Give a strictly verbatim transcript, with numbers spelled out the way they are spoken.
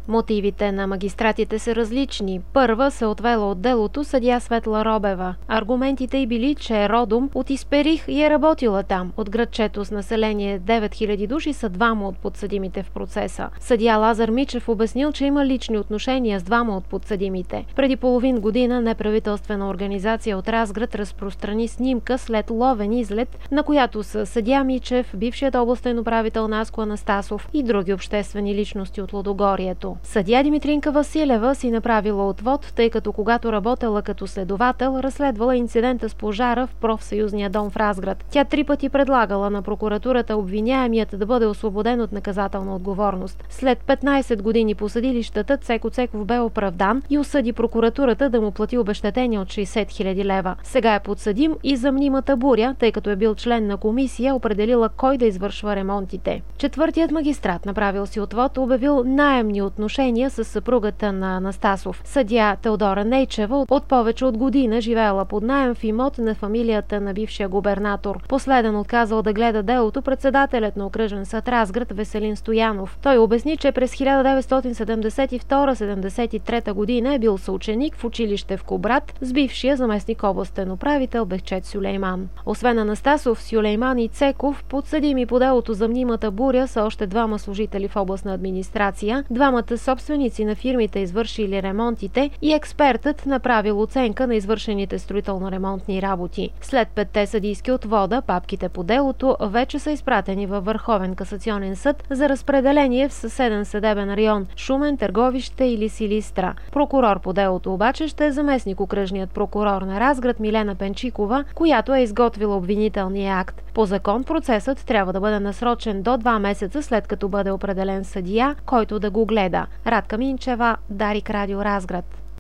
Мотивите на магистратите са различни. Първа се отвела от делото съдия Светла Робева. Аргументите й били, че е родом от Исперих и е работила там. От градчето с население девет хиляди души са двама от подсъдимите в процеса. Съдия Лазар Мичев обяснил, че има лични отношения с двама от подсъдимите. Преди половин година неправителствена организация от Разград разпространи снимка след ловен излет, на която са съдия Мичев, бившият областен управител Наско Анастасов и други обществени личности от Лудогорието. Съдия Димитринка Василева си направила отвод, тъй като когато работела като следовател, разследвала инцидента с пожара в профсъюзния дом в Разград. Тя три пъти предлагала на прокуратурата обвиняемият да бъде освободен от наказателна отговорност. След петнайсет години по съдилищата Цеко Цеков бе оправдан и осъди прокуратурата да му плати обезщетение от шейсет хиляди лева. Сега е подсъдим и за мнимата буря, тъй като е бил член на комисия, определила кой да извършва ремонтите. Четвъртият магистрат, направил си отвод, обявил наемни отношения с съпругата на Анастасов. Съдия Теодора Нейчева от повече от година живеела под наем в имот на фамилията на бившия губернатор. Последен отказал да гледа делото председателят на окръжен съд Разград Веселин Стоянов. Той обясни, че през хиляда деветстотин седемдесет и втора - седемдесет и трета година е бил съученик в училище в Кубрат с бившия заместник областен управител Бехчет Сюлейман. Освен Анастасов, Сюлейман и Цеков, подсъдими по делото за мнимата буря са още двама служители в областна администрация, двамата собственици на фирмите, извършили ремонтите, и експертът направил оценка на извършените строително-ремонтни работи. След петте съдийски отвода, папките по делото вече са изпратени във Върховен касационен съд за разпределение в съседен съдебен район – Шумен, Търговище или Силистра. Прокурор по делото обаче ще е заместник окръжният прокурор на Разград Милена Пенчикова, която е изготвила обвинителния акт. По закон процесът трябва да бъде насрочен до два месеца след като бъде определен съдия, който да го гледа. Радка Минчева, Дарик Радио Разград.